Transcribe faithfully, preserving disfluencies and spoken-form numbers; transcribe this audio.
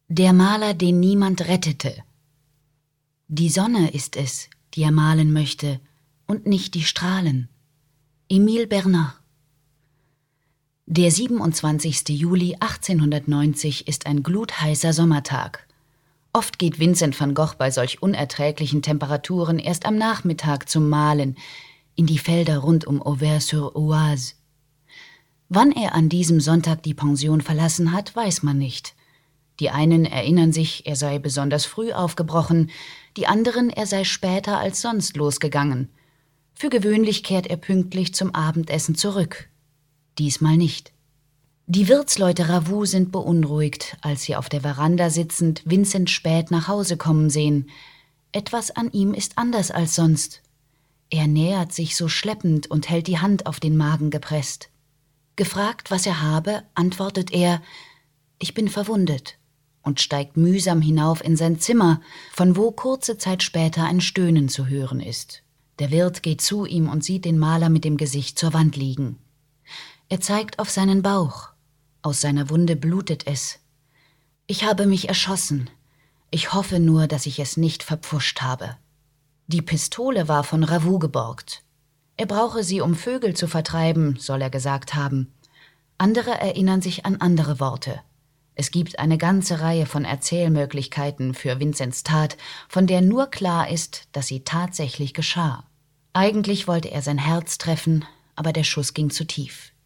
Der Maler, den niemand rettete. Die Sonne ist es, die er malen möchte, und nicht die Strahlen. Émile Bernard. Der siebenundzwanzigste Juli achtzehnhundertneunzig ist ein glutheißer Sommertag. Oft geht Vincent van Gogh bei solch unerträglichen Temperaturen erst am Nachmittag zum Malen, in die Felder rund um Auvers-sur-Oise. Wann er an diesem Sonntag die Pension verlassen hat, weiß man nicht. Die einen erinnern sich, er sei besonders früh aufgebrochen, die anderen, er sei später als sonst losgegangen. Für gewöhnlich kehrt er pünktlich zum Abendessen zurück. Diesmal nicht. Die Wirtsleute Ravoux sind beunruhigt, als sie auf der Veranda sitzend Vincent spät nach Hause kommen sehen. Etwas an ihm ist anders als sonst. Er nähert sich so schleppend und hält die Hand auf den Magen gepresst. Gefragt, was er habe, antwortet er: »Ich bin verwundet«, und steigt mühsam hinauf in sein Zimmer, von wo kurze Zeit später ein Stöhnen zu hören ist. Der Wirt geht zu ihm und sieht den Maler mit dem Gesicht zur Wand liegen. Er zeigt auf seinen Bauch. Aus seiner Wunde blutet es. »Ich habe mich erschossen. Ich hoffe nur, dass ich es nicht verpfuscht habe.« Die Pistole war von Ravoux geborgt. Er brauche sie, um Vögel zu vertreiben, soll er gesagt haben. Andere erinnern sich an andere Worte. Es gibt eine ganze Reihe von Erzählmöglichkeiten für Vincents Tat, von der nur klar ist, dass sie tatsächlich geschah. Eigentlich wollte er sein Herz treffen, aber der Schuss ging zu tief.